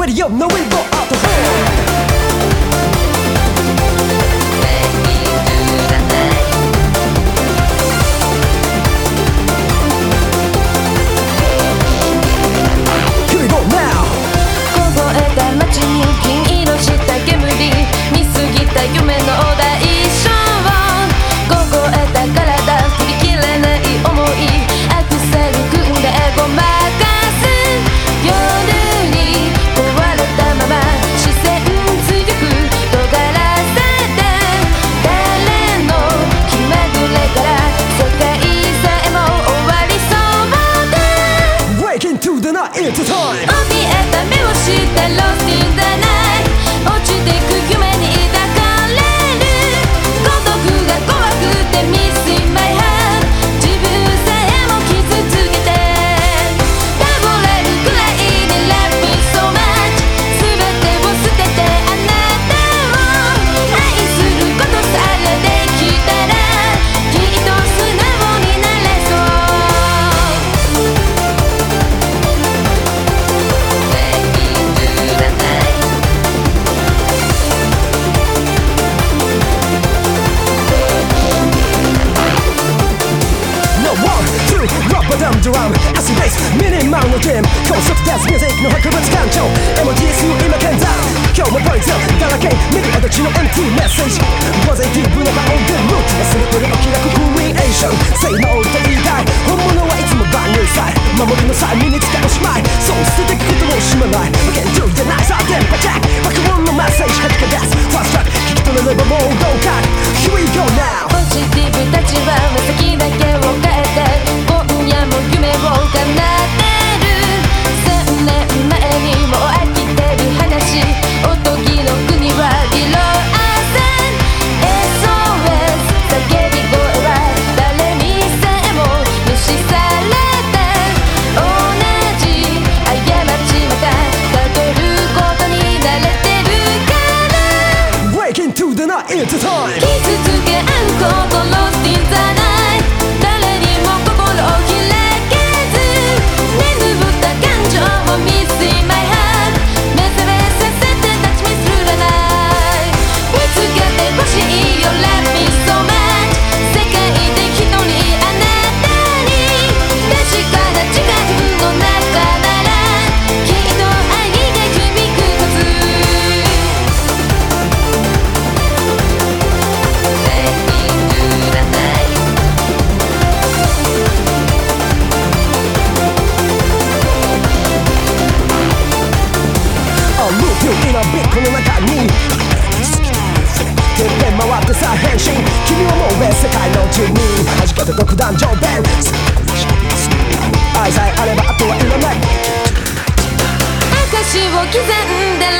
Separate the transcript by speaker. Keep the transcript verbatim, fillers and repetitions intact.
Speaker 1: Radio no we go out the hole.Here we go now
Speaker 2: 凍えた街に金色した煙見過ぎた夢の代償凍えた体振り切れない想いアクセル組んでごまかす夜に壊れたまま視線強く尖らせて誰の気まぐれから世界さえも終わりそうで
Speaker 1: Wake into the night into time
Speaker 2: 怯えた目をして Lost in the night 落ちてく夢に抱かれる孤独が怖くて Missing my heart 自分さえも傷つけて倒れるくらいに Love me so much 全てを捨ててあなたを愛することさえできたらきっと素直になれそう
Speaker 1: ドラムドラムアシベースミニマムのゲームコンセプトダンスミュージックの博物館長 エムディーエス 今現在今日もポイズンだらけメディアたちの エムティー メッセージポジティブな顔でルーツ忘れてるお気楽クリエーション Say no と言いたい本物はいつも万有さえ守りの際身につけおしまいそう捨ててくことも惜しまない We can do the night さあ電波ジャック爆音のメッセージはじけ出す Fast track 聞き取れればもう合格 Here we go now
Speaker 2: ポジティブたちは目先だけを変えて今夜も夢を叶ってるさんねんまえにもう飽きてる話おとぎの国は色あせ エスオーエス 叫び声は誰にさえも無視されて同じ過ちまたたどることに慣れてるから
Speaker 1: Break into the night into time
Speaker 2: 傷つけ合うこと Lost in the night 誰にも心を開けず眠った感情を Missing my heart 目覚めさせて立ち見すらない見つけてほしいよ Love me so much 世界で一人あなたに確かな時間の中ならきっと愛が響くはず
Speaker 1: この中にてっぺん回ってさ変身君はもう世界の住人弾けた独壇場弁愛さえあればあとはいらない
Speaker 2: 証を刻んで